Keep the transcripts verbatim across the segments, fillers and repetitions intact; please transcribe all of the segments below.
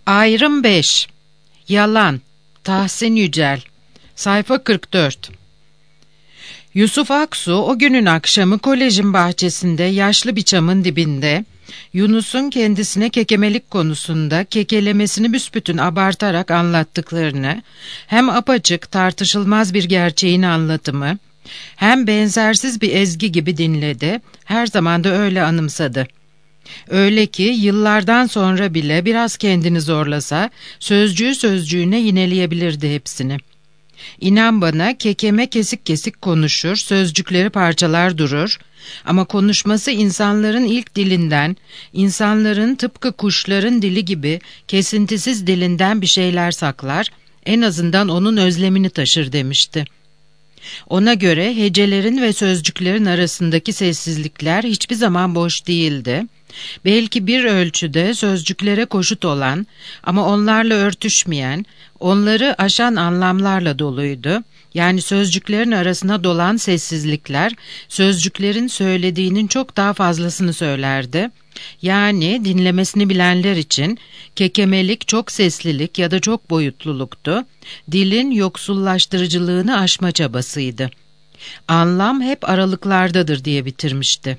Ayrım beş. Yalan. Tahsin Yücel. Sayfa kırk dört. Yusuf Aksu o günün akşamı kolejin bahçesinde yaşlı bir çamın dibinde Yunus'un kendisine kekemelik konusunda kekelemesini büsbütün abartarak anlattıklarını, hem apaçık tartışılmaz bir gerçeğin anlatımı, hem benzersiz bir ezgi gibi dinledi, her zaman da öyle anımsadı. Öyle ki yıllardan sonra bile biraz kendini zorlasa sözcüğü sözcüğüne yineleyebilirdi hepsini. İnan bana, kekeme kesik kesik konuşur, sözcükleri parçalar durur ama konuşması insanların ilk dilinden, insanların tıpkı kuşların dili gibi kesintisiz dilinden bir şeyler saklar, en azından onun özlemini taşır demişti. Ona göre hecelerin ve sözcüklerin arasındaki sessizlikler hiçbir zaman boş değildi. Belki bir ölçüde sözcüklere koşut olan ama onlarla örtüşmeyen, onları aşan anlamlarla doluydu. Yani sözcüklerin arasına dolan sessizlikler, sözcüklerin söylediğinin çok daha fazlasını söylerdi. Yani dinlemesini bilenler için kekemelik çok seslilik ya da çok boyutluluktu. Dilin yoksullaştırıcılığını aşma çabasıydı. Anlam hep aralıklardadır diye bitirmişti.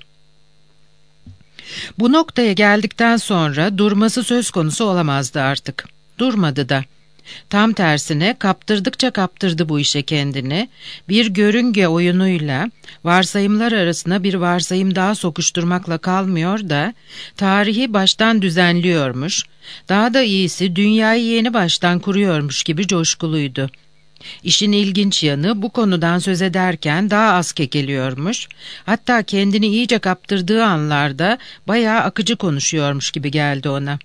Bu noktaya geldikten sonra durması söz konusu olamazdı artık. Durmadı da. Tam tersine kaptırdıkça kaptırdı bu işe kendini. Bir görünge oyunuyla varsayımlar arasına bir varsayım daha sokuşturmakla kalmıyor da tarihi baştan düzenliyormuş, daha da iyisi dünyayı yeni baştan kuruyormuş gibi coşkuluydu. İşin ilginç yanı, bu konudan söz ederken daha az kekeliyormuş, hatta kendini iyice kaptırdığı anlarda bayağı akıcı konuşuyormuş gibi geldi ona.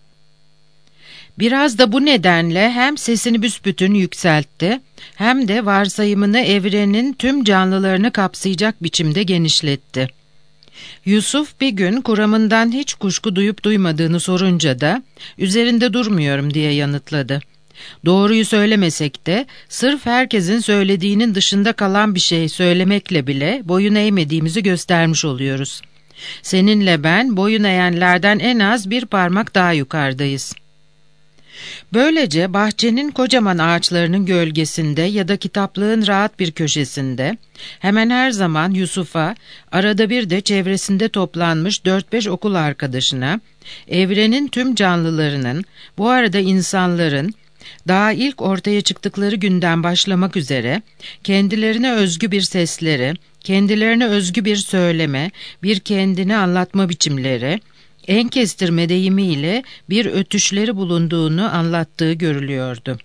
Biraz da bu nedenle hem sesini büsbütün yükseltti, hem de varsayımını evrenin tüm canlılarını kapsayacak biçimde genişletti. Yusuf bir gün kuramından hiç kuşku duyup duymadığını sorunca da üzerinde durmuyorum diye yanıtladı. Doğruyu söylemesek de sırf herkesin söylediğinin dışında kalan bir şey söylemekle bile boyun eğmediğimizi göstermiş oluyoruz. Seninle ben boyun eğenlerden en az bir parmak daha yukarıdayız. Böylece bahçenin kocaman ağaçlarının gölgesinde ya da kitaplığın rahat bir köşesinde hemen her zaman Yusuf'a, arada bir de çevresinde toplanmış dört beş okul arkadaşına, evrenin tüm canlılarının, bu arada insanların, daha ilk ortaya çıktıkları günden başlamak üzere kendilerine özgü bir sesleri, kendilerine özgü bir söyleme, bir kendini anlatma biçimleri, en kestirme deyimiyle bir ötüşleri bulunduğunu anlattığı görülüyordu.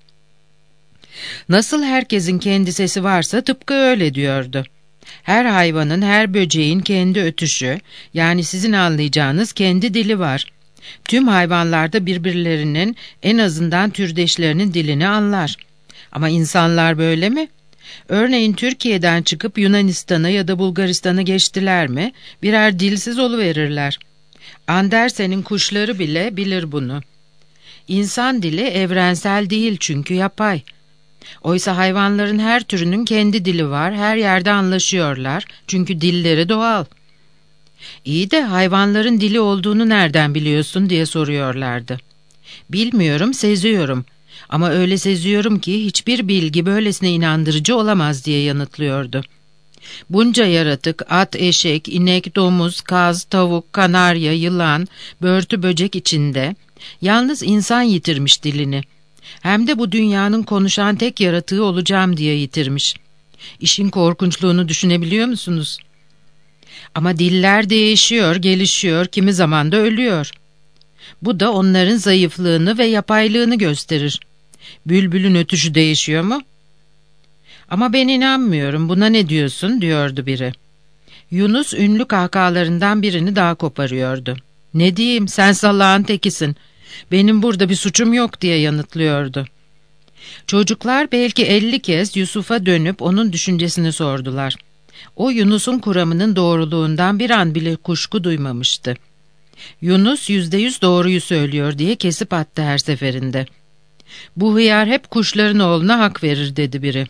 Nasıl herkesin kendi sesi varsa tıpkı öyle diyordu. Her hayvanın, her böceğin kendi ötüşü, yani sizin anlayacağınız kendi dili var. Tüm hayvanlarda birbirlerinin, en azından türdeşlerinin dilini anlar. Ama insanlar böyle mi? Örneğin Türkiye'den çıkıp Yunanistan'a ya da Bulgaristan'a geçtiler mi, birer dilsiz oluverirler. Andersen'in kuşları bile bilir bunu. İnsan dili evrensel değil çünkü yapay. Oysa hayvanların her türünün kendi dili var, her yerde anlaşıyorlar çünkü dilleri doğal. İyi de hayvanların dili olduğunu nereden biliyorsun diye soruyorlardı. Bilmiyorum, seziyorum. Ama öyle seziyorum ki hiçbir bilgi böylesine inandırıcı olamaz diye yanıtlıyordu. Bunca yaratık, at, eşek, inek, domuz, kaz, tavuk, kanarya, yılan, börtü böcek içinde yalnız insan yitirmiş dilini. Hem de bu dünyanın konuşan tek yaratığı olacağım diye yitirmiş. İşin korkunçluğunu düşünebiliyor musunuz? Ama diller değişiyor, gelişiyor, kimi zaman da ölüyor. Bu da onların zayıflığını ve yapaylığını gösterir. Bülbülün ötüşü değişiyor mu? Ama ben inanmıyorum, buna ne diyorsun, diyordu biri. Yunus ünlü kahkahalarından birini daha koparıyordu. Ne diyeyim, sen salağın tekisin. Benim burada bir suçum yok diye yanıtlıyordu. Çocuklar belki elli kez Yusuf'a dönüp onun düşüncesini sordular. O Yunus'un kuramının doğruluğundan bir an bile kuşku duymamıştı. Yunus yüzde yüz doğruyu söylüyor diye kesip attı her seferinde. Bu hıyar hep kuşların oğluna hak verir dedi biri.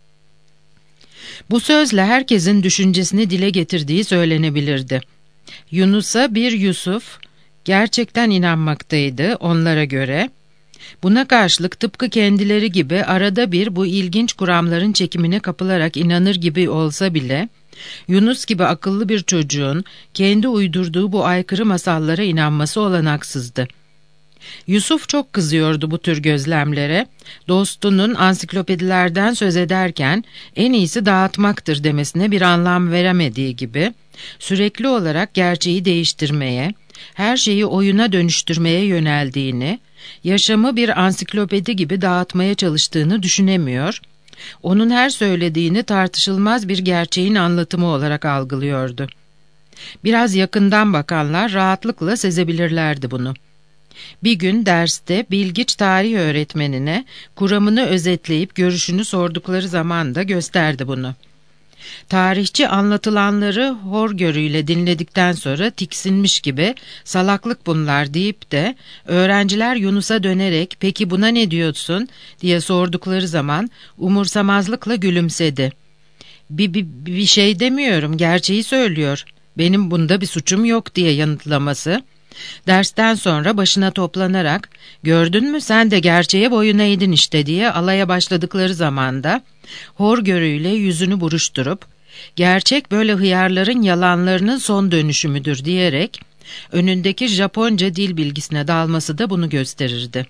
Bu sözle herkesin düşüncesini dile getirdiği söylenebilirdi. Yunus'a bir Yusuf gerçekten inanmaktaydı onlara göre. Buna karşılık tıpkı kendileri gibi arada bir bu ilginç kuramların çekimine kapılarak inanır gibi olsa bile, Yunus gibi akıllı bir çocuğun kendi uydurduğu bu aykırı masallara inanması olanaksızdı. Yusuf çok kızıyordu bu tür gözlemlere. Dostunun ansiklopedilerden söz ederken en iyisi dağıtmaktır demesine bir anlam veremediği gibi, sürekli olarak gerçeği değiştirmeye, her şeyi oyuna dönüştürmeye yöneldiğini, yaşamı bir ansiklopedi gibi dağıtmaya çalıştığını düşünemiyor, onun her söylediğini tartışılmaz bir gerçeğin anlatımı olarak algılıyordu. Biraz yakından bakanlar rahatlıkla sezebilirlerdi bunu. Bir gün derste bilgiç tarih öğretmenine kuramını özetleyip görüşünü sordukları zaman da gösterdi bunu. Tarihçi anlatılanları horgörüyle dinledikten sonra tiksinmiş gibi "salaklık bunlar" deyip de öğrenciler Yunus'a dönerek "peki buna ne diyorsun?" diye sordukları zaman umursamazlıkla gülümsedi. Bir, bir, bir şey demiyorum, gerçeği söylüyor. Benim bunda bir suçum yok diye yanıtlaması, dersten sonra başına toplanarak "gördün mü, sen de gerçeğe boyun eğdin işte" diye alaya başladıkları zamanda horgörüyle yüzünü buruşturup "gerçek böyle hıyarların yalanlarının son dönüşümüdür" diyerek önündeki Japonca dil bilgisine dalması da bunu gösterirdi.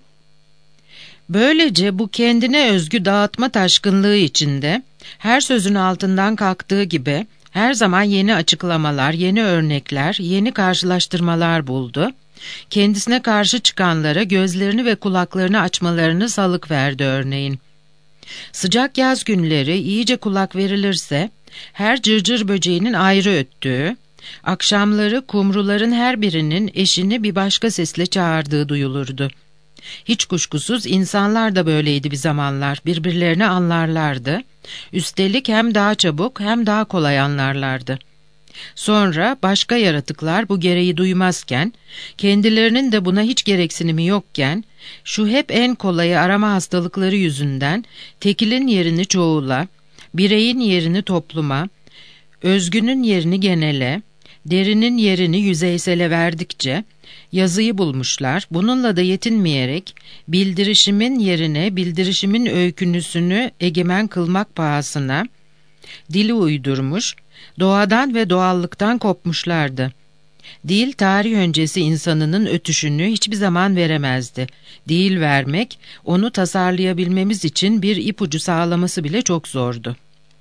Böylece bu kendine özgü dağıtma taşkınlığı içinde her sözün altından kalktığı gibi her zaman yeni açıklamalar, yeni örnekler, yeni karşılaştırmalar buldu. Kendisine karşı çıkanlara gözlerini ve kulaklarını açmalarını salık verdi örneğin. Sıcak yaz günleri iyice kulak verilirse her cırcır böceğinin ayrı öttüğü, akşamları kumruların her birinin eşini bir başka sesle çağırdığı duyulurdu. Hiç kuşkusuz insanlar da böyleydi bir zamanlar, birbirlerini anlarlardı. Üstelik hem daha çabuk hem daha kolay anlarlardı. Sonra başka yaratıklar bu gereği duymazken, kendilerinin de buna hiç gereksinimi yokken, şu hep en kolayı arama hastalıkları yüzünden tekilin yerini çoğula, bireyin yerini topluma, özgünün yerini genele, derinin yerini yüzeysele verdikçe yazıyı bulmuşlar. Bununla da yetinmeyerek bildirişimin yerine bildirişimin öykünüsünü egemen kılmak pahasına dili uydurmuş, doğadan ve doğallıktan kopmuşlardı. Dil, tarih öncesi insanının ötüşünü hiçbir zaman veremezdi. Dil vermek, onu tasarlayabilmemiz için bir ipucu sağlaması bile çok zordu.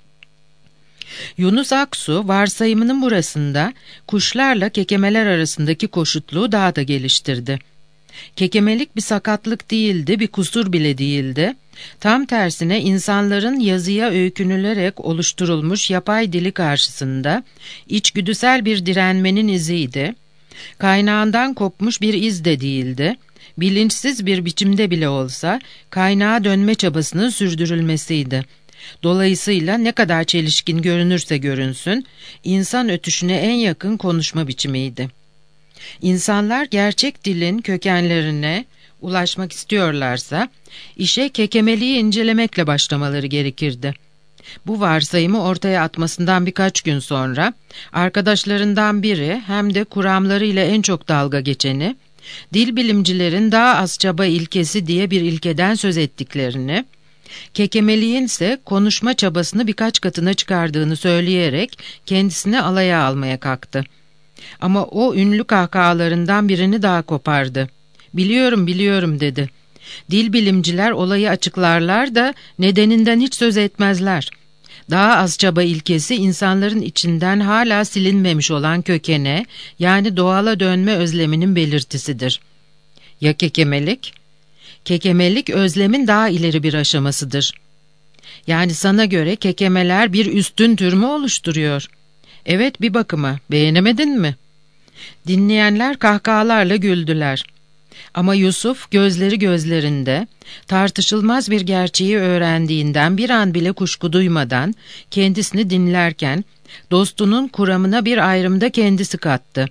Yunus Aksu, varsayımının burasında kuşlarla kekemeler arasındaki koşutluğu daha da geliştirdi. Kekemelik bir sakatlık değildi, bir kusur bile değildi. Tam tersine insanların yazıya öykünülerek oluşturulmuş yapay dili karşısında içgüdüsel bir direnmenin iziydi. Kaynağından kopmuş bir iz de değildi. Bilinçsiz bir biçimde bile olsa kaynağa dönme çabasının sürdürülmesiydi. Dolayısıyla ne kadar çelişkin görünürse görünsün, insan ötüşüne en yakın konuşma biçimiydi. İnsanlar gerçek dilin kökenlerine ulaşmak istiyorlarsa, işe kekemeliği incelemekle başlamaları gerekirdi. Bu varsayımı ortaya atmasından birkaç gün sonra, arkadaşlarından biri hem de kuramlarıyla en çok dalga geçeni, dil bilimcilerin daha az çaba ilkesi diye bir ilkeden söz ettiklerini, kekemeliğin ise konuşma çabasını birkaç katına çıkardığını söyleyerek kendisini alaya almaya kalktı. Ama o ünlü kahkahalarından birini daha kopardı. "Biliyorum, biliyorum" dedi. "Dil bilimciler olayı açıklarlar da nedeninden hiç söz etmezler. Daha az çaba ilkesi insanların içinden hala silinmemiş olan kökene, yani doğala dönme özleminin belirtisidir." Ya kekemelik? Kekemelik özlemin daha ileri bir aşamasıdır. Yani sana göre kekemeler bir üstün tür mü oluşturuyor? Evet, bir bakıma. Beğenemedin mi? Dinleyenler kahkahalarla güldüler. Ama Yusuf gözleri gözlerinde, tartışılmaz bir gerçeği öğrendiğinden bir an bile kuşku duymadan kendisini dinlerken dostunun kuramına bir ayrımda kendisi kattı.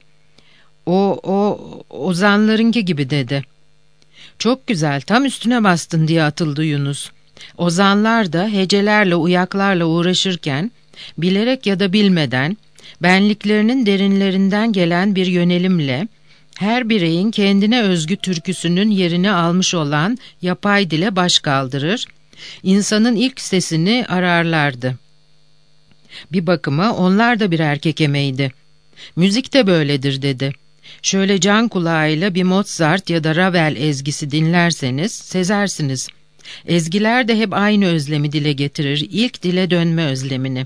O, o, ozanlarınki gibi dedi. "Çok güzel, tam üstüne bastın" diye atıldı Yunus. Ozanlar da hecelerle uyaklarla uğraşırken, bilerek ya da bilmeden, benliklerinin derinlerinden gelen bir yönelimle, her bireyin kendine özgü türküsünün yerini almış olan yapay dile baş kaldırır, insanın ilk sesini ararlardı. Bir bakıma onlar da bir erkek emeğiydi. Müzik de böyledir dedi. Şöyle can kulağıyla bir Mozart ya da Ravel ezgisi dinlerseniz sezersiniz. Ezgiler de hep aynı özlemi dile getirir, ilk dile dönme özlemini.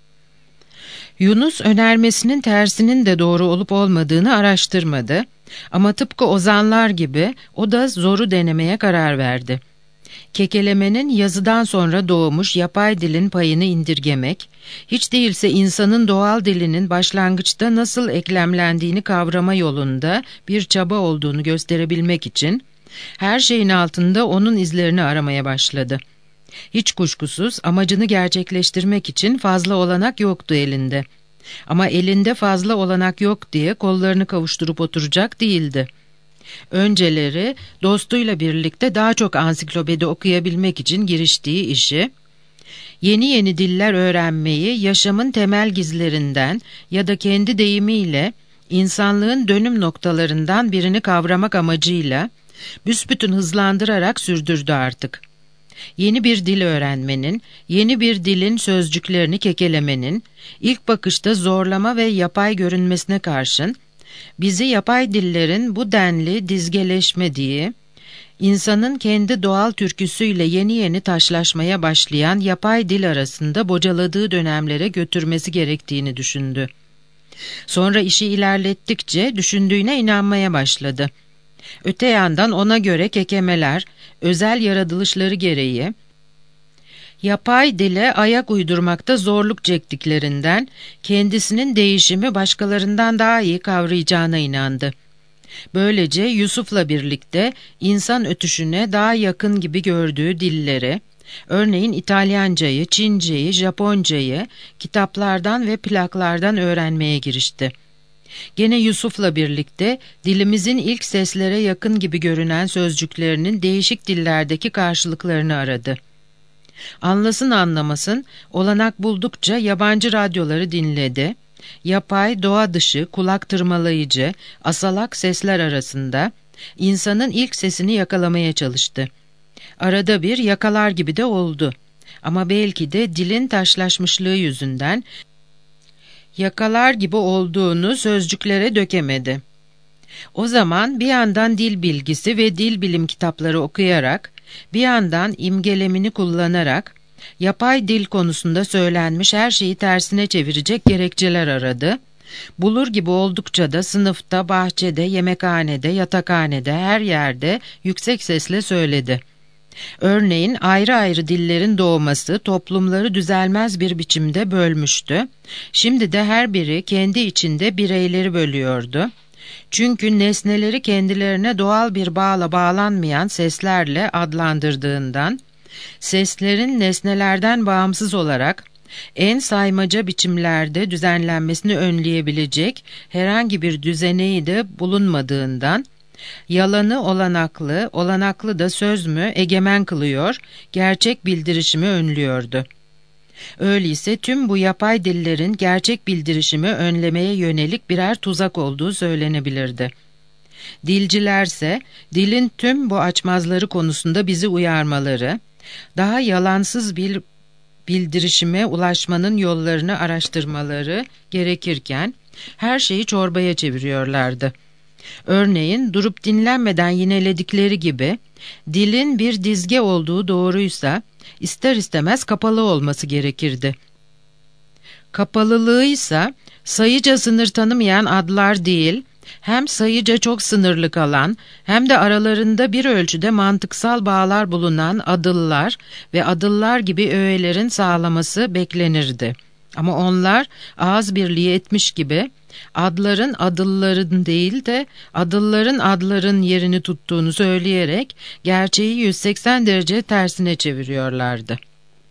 Yunus önermesinin tersinin de doğru olup olmadığını araştırmadı ama tıpkı ozanlar gibi o da zoru denemeye karar verdi. Kekelemenin yazıdan sonra doğmuş yapay dilin payını indirgemek, hiç değilse insanın doğal dilinin başlangıçta nasıl eklemlendiğini kavrama yolunda bir çaba olduğunu gösterebilmek için her şeyin altında onun izlerini aramaya başladı. Hiç kuşkusuz amacını gerçekleştirmek için fazla olanak yoktu elinde. Ama elinde fazla olanak yok diye kollarını kavuşturup oturacak değildi. Önceleri dostuyla birlikte daha çok ansiklopedi okuyabilmek için giriştiği işi, yeni yeni diller öğrenmeyi yaşamın temel gizlerinden ya da kendi deyimiyle insanlığın dönüm noktalarından birini kavramak amacıyla büsbütün hızlandırarak sürdürdü artık. Yeni bir dil öğrenmenin, yeni bir dilin sözcüklerini kekelemenin, ilk bakışta zorlama ve yapay görünmesine karşın, bizi yapay dillerin bu denli dizgeleşmediği, insanın kendi doğal türküsüyle yeni yeni taşlaşmaya başlayan yapay dil arasında bocaladığı dönemlere götürmesi gerektiğini düşündü. Sonra işi ilerlettikçe düşündüğüne inanmaya başladı. Öte yandan ona göre kekemeler, özel yaratılışları gereği, yapay dile ayak uydurmakta zorluk çektiklerinden kendisinin değişimi başkalarından daha iyi kavrayacağına inandı. Böylece Yusuf'la birlikte insan ötüşüne daha yakın gibi gördüğü dilleri, örneğin İtalyancayı, Çinceyi, Japoncayı kitaplardan ve plaklardan öğrenmeye girişti. Gene Yusuf'la birlikte dilimizin ilk seslere yakın gibi görünen sözcüklerinin değişik dillerdeki karşılıklarını aradı. Anlasın anlamasın olanak buldukça yabancı radyoları dinledi. Yapay, doğa dışı, kulak tırmalayıcı, asalak sesler arasında insanın ilk sesini yakalamaya çalıştı. Arada bir yakalar gibi de oldu. Ama belki de dilin taşlaşmışlığı yüzünden yakalar gibi olduğunu sözcüklere dökemedi. O zaman bir yandan dil bilgisi ve dil bilim kitapları okuyarak, bir yandan imgelemini kullanarak, yapay dil konusunda söylenmiş her şeyi tersine çevirecek gerekçeler aradı. Bulur gibi oldukça da sınıfta, bahçede, yemekhanede, yatakhanede, her yerde yüksek sesle söyledi. Örneğin ayrı ayrı dillerin doğması toplumları düzelmez bir biçimde bölmüştü. Şimdi de her biri kendi içinde bireyleri bölüyordu. Çünkü nesneleri kendilerine doğal bir bağla bağlanmayan seslerle adlandırdığından, seslerin nesnelerden bağımsız olarak en saymaca biçimlerde düzenlenmesini önleyebilecek herhangi bir düzeneği de bulunmadığından, yalanı olanaklı, olanaklı da söz mü egemen kılıyor, gerçek bildirişimi önlüyordu. Öyleyse tüm bu yapay dillerin gerçek bildirişimi önlemeye yönelik birer tuzak olduğu söylenebilirdi. Dilcilerse dilin tüm bu açmazları konusunda bizi uyarmaları, daha yalansız bir bildirişime ulaşmanın yollarını araştırmaları gerekirken her şeyi çorbaya çeviriyorlardı. Örneğin durup dinlenmeden yineledikleri gibi dilin bir dizge olduğu doğruysa ister istemez kapalı olması gerekirdi. Kapalılığıysa sayıca sınır tanımayan adlar değil, hem sayıca çok sınırlı kalan hem de aralarında bir ölçüde mantıksal bağlar bulunan adıllar ve adıllar gibi öğelerin sağlaması beklenirdi. Ama onlar ağız birliği etmiş gibi adların adılların değil de adılların adların yerini tuttuğunu söyleyerek gerçeği yüz seksen derece tersine çeviriyorlardı.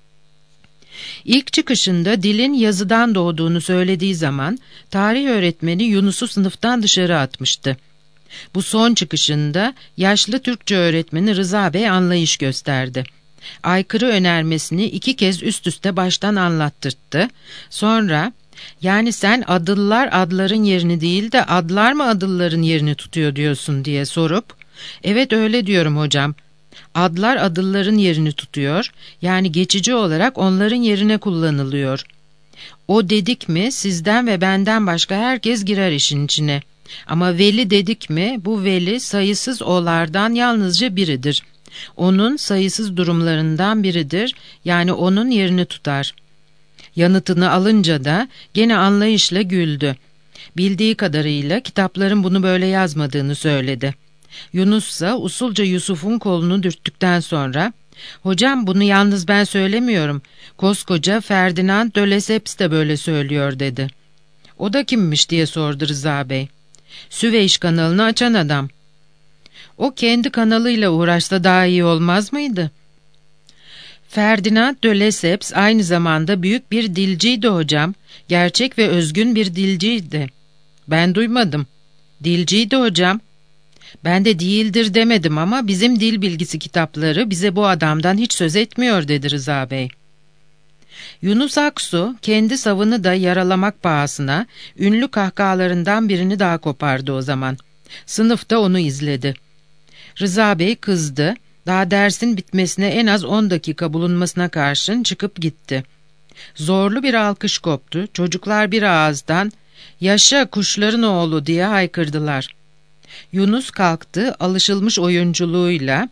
İlk çıkışında dilin yazıdan doğduğunu söylediği zaman tarih öğretmeni Yunus'u sınıftan dışarı atmıştı. Bu son çıkışında yaşlı Türkçe öğretmeni Rıza Bey anlayış gösterdi. Aykırı önermesini iki kez üst üste baştan anlattırttı. Sonra Yani sen adıllar adların yerini değil de adlar mı adılların yerini tutuyor diyorsun diye sorup, evet öyle diyorum hocam. Adlar adılların yerini tutuyor, yani geçici olarak onların yerine kullanılıyor. O dedik mi sizden ve benden başka herkes girer işin içine. Ama veli dedik mi bu veli sayısız olardan yalnızca biridir. Onun sayısız durumlarından biridir, yani onun yerini tutar. Yanıtını alınca da gene anlayışla güldü. Bildiği kadarıyla kitapların bunu böyle yazmadığını söyledi. Yunus ise usulca Yusuf'un kolunu dürttükten sonra, ''Hocam bunu yalnız ben söylemiyorum, koskoca Ferdinand de Lesseps de böyle söylüyor.'' dedi. ''O da kimmiş?'' diye sordu Rıza Bey. ''Süveyş kanalını açan adam.'' ''O kendi kanalıyla uğraşsa daha iyi olmaz mıydı?'' Ferdinand de Lesseps aynı zamanda büyük bir dilciydi hocam. Gerçek ve özgün bir dilciydi. Ben duymadım. Dilciydi hocam. Ben de değildir demedim ama bizim dil bilgisi kitapları bize bu adamdan hiç söz etmiyor dedi Rıza Bey. Yunus Aksu kendi savını da yaralamak pahasına ünlü kahkahalarından birini daha kopardı o zaman. Sınıfta onu izledi. Rıza Bey kızdı. Daha dersin bitmesine en az on dakika bulunmasına karşın çıkıp gitti. Zorlu bir alkış koptu. Çocuklar bir ağızdan "Yaşa kuşların oğlu!" diye haykırdılar. Yunus kalktı, alışılmış oyunculuğuyla,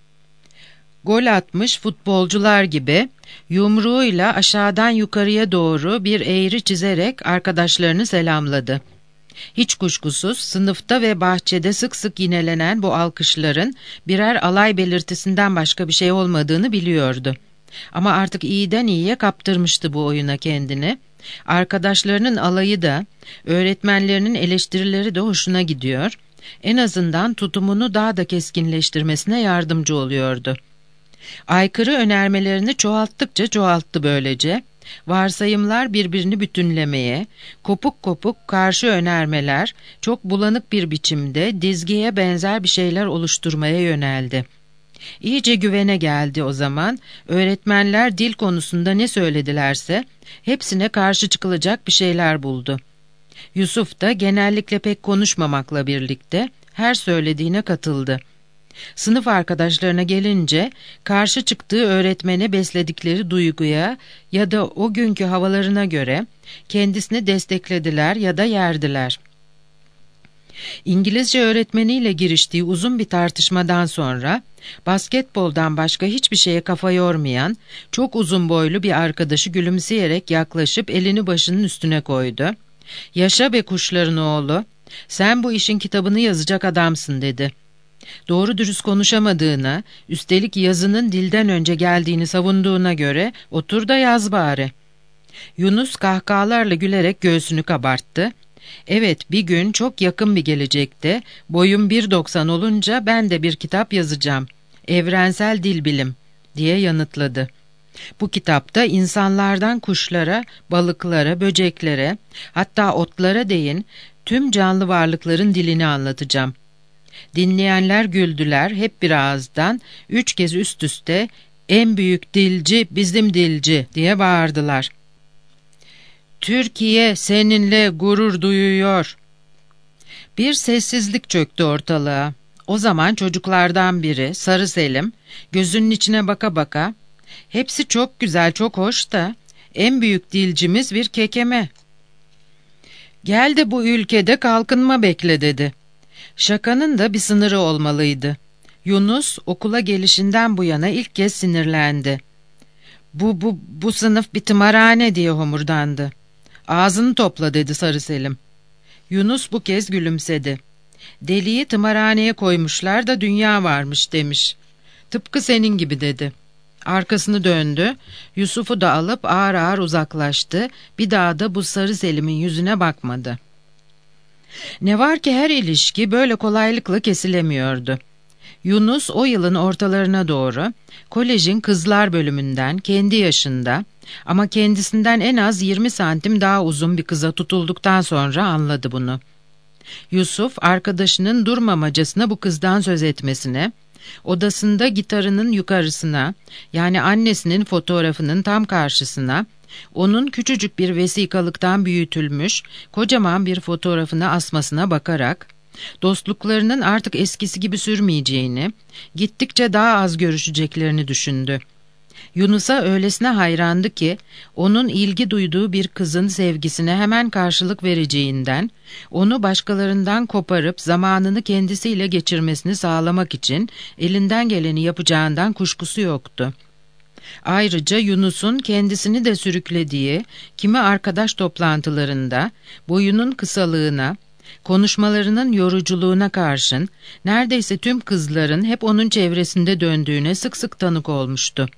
gol atmış futbolcular gibi yumruğuyla aşağıdan yukarıya doğru bir eğri çizerek arkadaşlarını selamladı. Hiç kuşkusuz sınıfta ve bahçede sık sık yinelenen bu alkışların birer alay belirtisinden başka bir şey olmadığını biliyordu. Ama artık iyiden iyiye kaptırmıştı bu oyuna kendini. Arkadaşlarının alayı da, öğretmenlerinin eleştirileri de hoşuna gidiyor. En azından tutumunu daha da keskinleştirmesine yardımcı oluyordu. Aykırı önermelerini çoğalttıkça çoğalttı böylece. Varsayımlar birbirini bütünlemeye, kopuk kopuk karşı önermeler çok bulanık bir biçimde dizgiye benzer bir şeyler oluşturmaya yöneldi. İyice güvene geldi o zaman. Öğretmenler dil konusunda ne söyledilerse hepsine karşı çıkılacak bir şeyler buldu. Yusuf da genellikle pek konuşmamakla birlikte her söylediğine katıldı. Sınıf arkadaşlarına gelince karşı çıktığı öğretmene besledikleri duyguya ya da o günkü havalarına göre kendisini desteklediler ya da yerdiler. İngilizce öğretmeniyle giriştiği uzun bir tartışmadan sonra basketboldan başka hiçbir şeye kafa yormayan çok uzun boylu bir arkadaşı gülümseyerek yaklaşıp elini başının üstüne koydu. "Yaşa be kuşların oğlu, sen bu işin kitabını yazacak adamsın." dedi. Doğru dürüst konuşamadığına, üstelik yazının dilden önce geldiğini savunduğuna göre otur da yaz bari. Yunus kahkahalarla gülerek göğsünü kabarttı. Evet, bir gün çok yakın bir gelecekte boyum bir doksan olunca ben de bir kitap yazacağım. Evrensel dil bilim diye yanıtladı. Bu kitapta insanlardan kuşlara, balıklara, böceklere, hatta otlara değin tüm canlı varlıkların dilini anlatacağım. Dinleyenler güldüler hep bir ağızdan, üç kez üst üste "En büyük dilci bizim dilci!" diye bağırdılar. "Türkiye seninle gurur duyuyor." Bir sessizlik çöktü ortalığa. O zaman çocuklardan biri, Sarı Selim, gözünün içine baka baka, "Hepsi çok güzel, çok hoş da en büyük dilcimiz bir kekeme. Gel de bu ülkede kalkınma bekle." dedi. Şakanın da bir sınırı olmalıydı. Yunus okula gelişinden bu yana ilk kez sinirlendi. Bu, bu, bu sınıf bir tımarhane diye homurdandı. "Ağzını topla," dedi Sarı Selim. Yunus bu kez gülümsedi. "Deliği tımarhaneye koymuşlar da dünya varmış," demiş. "Tıpkı senin gibi," dedi. Arkasını döndü, Yusuf'u da alıp ağır ağır uzaklaştı, bir daha da bu Sarı Selim'in yüzüne bakmadı. Ne var ki her ilişki böyle kolaylıkla kesilemiyordu. Yunus o yılın ortalarına doğru kolejin kızlar bölümünden kendi yaşında ama kendisinden en az yirmi santim daha uzun bir kıza tutulduktan sonra anladı bunu. Yusuf arkadaşının durmamacasına bu kızdan söz etmesine, odasında gitarının yukarısına, yani annesinin fotoğrafının tam karşısına Onun küçücük bir vesikalıktan büyütülmüş, kocaman bir fotoğrafını asmasına bakarak, dostluklarının artık eskisi gibi sürmeyeceğini, gittikçe daha az görüşeceklerini düşündü. Yunus'a öylesine hayrandı ki, onun ilgi duyduğu bir kızın sevgisine hemen karşılık vereceğinden, onu başkalarından koparıp zamanını kendisiyle geçirmesini sağlamak için elinden geleni yapacağından kuşkusu yoktu. Ayrıca Yunus'un kendisini de sürüklediği kimi arkadaş toplantılarında boyunun kısalığına, konuşmalarının yoruculuğuna karşın neredeyse tüm kızların hep onun çevresinde döndüğüne sık sık tanık olmuştu.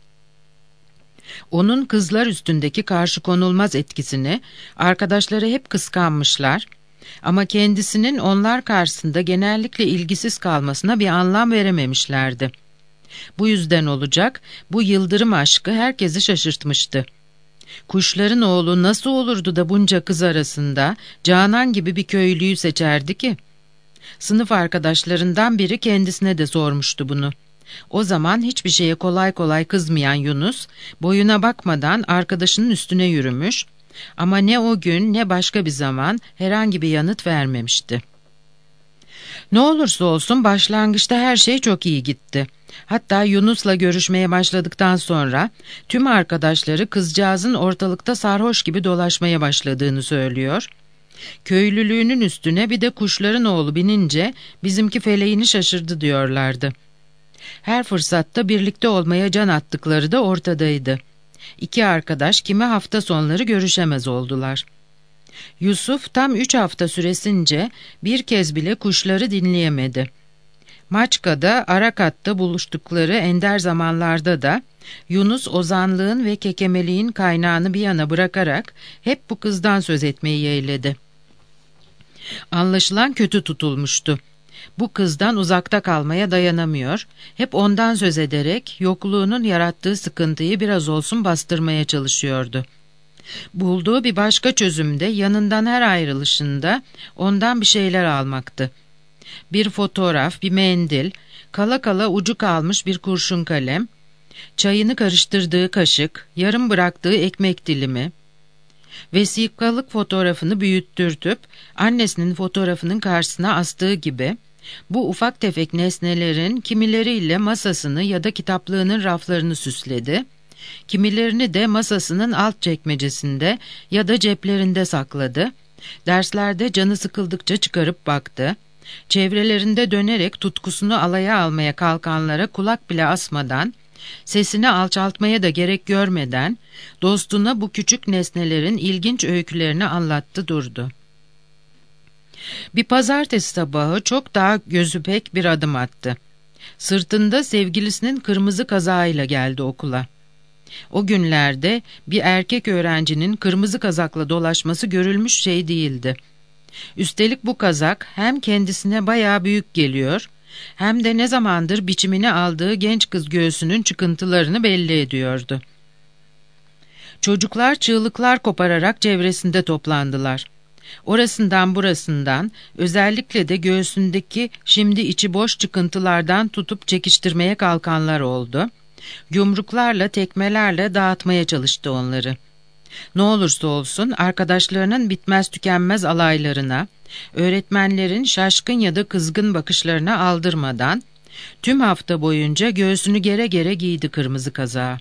Onun kızlar üstündeki karşı konulmaz etkisini arkadaşları hep kıskanmışlar ama kendisinin onlar karşısında genellikle ilgisiz kalmasına bir anlam verememişlerdi. Bu yüzden olacak, bu yıldırım aşkı herkesi şaşırtmıştı. Kuşların oğlu nasıl olurdu da bunca kız arasında Canan gibi bir köylüyü seçerdi ki? Sınıf arkadaşlarından biri kendisine de sormuştu bunu. O zaman hiçbir şeye kolay kolay kızmayan Yunus, boyuna bakmadan arkadaşının üstüne yürümüş ama ne o gün ne başka bir zaman herhangi bir yanıt vermemişti. Ne olursa olsun başlangıçta her şey çok iyi gitti. Hatta Yunus'la görüşmeye başladıktan sonra tüm arkadaşları kızcağızın ortalıkta sarhoş gibi dolaşmaya başladığını söylüyor. Köylülüğünün üstüne bir de kuşların oğlu binince bizimki feleğini şaşırdı diyorlardı. Her fırsatta birlikte olmaya can attıkları da ortadaydı. İki arkadaş kimi hafta sonları görüşemez oldular. Yusuf tam üç hafta süresince bir kez bile kuşları dinleyemedi. Maçka'da, Arakat'ta buluştukları ender zamanlarda da Yunus ozanlığın ve kekemeliğin kaynağını bir yana bırakarak hep bu kızdan söz etmeyi yeğledi. Anlaşılan kötü tutulmuştu. Bu kızdan uzakta kalmaya dayanamıyor, hep ondan söz ederek yokluğunun yarattığı sıkıntıyı biraz olsun bastırmaya çalışıyordu. Bulduğu bir başka çözüm de yanından her ayrılışında ondan bir şeyler almaktı. Bir fotoğraf, bir mendil, kala kala ucu kalmış bir kurşun kalem, çayını karıştırdığı kaşık, yarım bıraktığı ekmek dilimi, vesikalık fotoğrafını büyüttürtüp annesinin fotoğrafının karşısına astığı gibi, bu ufak tefek nesnelerin kimileriyle masasını ya da kitaplığının raflarını süsledi, kimilerini de masasının alt çekmecesinde ya da ceplerinde sakladı, derslerde canı sıkıldıkça çıkarıp baktı, çevrelerinde dönerek tutkusunu alaya almaya kalkanlara kulak bile asmadan, sesini alçaltmaya da gerek görmeden, dostuna bu küçük nesnelerin ilginç öykülerini anlattı durdu. Bir pazartesi sabahı çok daha gözü pek bir adım attı. Sırtında sevgilisinin kırmızı kazağıyla geldi okula. O günlerde bir erkek öğrencinin kırmızı kazakla dolaşması görülmüş şey değildi. Üstelik bu kazak hem kendisine bayağı büyük geliyor, hem de ne zamandır biçimini aldığı genç kız göğsünün çıkıntılarını belli ediyordu. Çocuklar çığlıklar kopararak çevresinde toplandılar. Orasından burasından, özellikle de göğsündeki şimdi içi boş çıkıntılardan tutup çekiştirmeye kalkanlar oldu. Yumruklarla, tekmelerle dağıtmaya çalıştı onları. Ne olursa olsun arkadaşlarının bitmez tükenmez alaylarına, öğretmenlerin şaşkın ya da kızgın bakışlarına aldırmadan, tüm hafta boyunca göğsünü gere gere giydi kırmızı kazağı.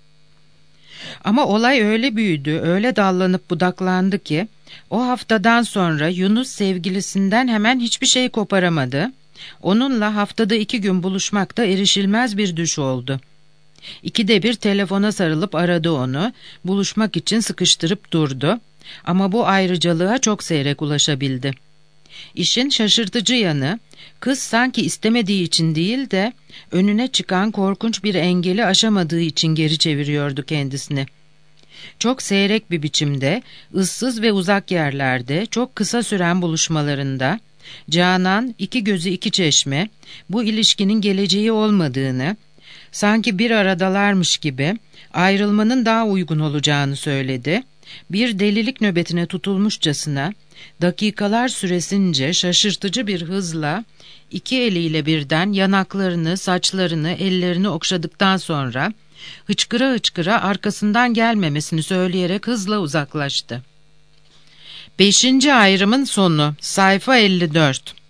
Ama olay öyle büyüdü, öyle dallanıp budaklandı ki, o haftadan sonra Yunus sevgilisinden hemen hiçbir şey koparamadı. Onunla haftada iki gün buluşmak da erişilmez bir düş oldu. İkide bir telefona sarılıp aradı onu, buluşmak için sıkıştırıp durdu. Ama bu ayrıcalığa çok seyrek ulaşabildi. İşin şaşırtıcı yanı, kız sanki istemediği için değil de önüne çıkan korkunç bir engeli aşamadığı için geri çeviriyordu kendisini. Çok seyrek bir biçimde, ıssız ve uzak yerlerde, çok kısa süren buluşmalarında, Canan, iki gözü iki çeşme, bu ilişkinin geleceği olmadığını, sanki bir aradalarmış gibi ayrılmanın daha uygun olacağını söyledi. Bir delilik nöbetine tutulmuşçasına, dakikalar süresince şaşırtıcı bir hızla, iki eliyle birden yanaklarını, saçlarını, ellerini okşadıktan sonra, Hıçkıra hıçkıra arkasından gelmemesini söyleyerek hızla uzaklaştı. Beşinci ayrımın sonu. Sayfa elli dört.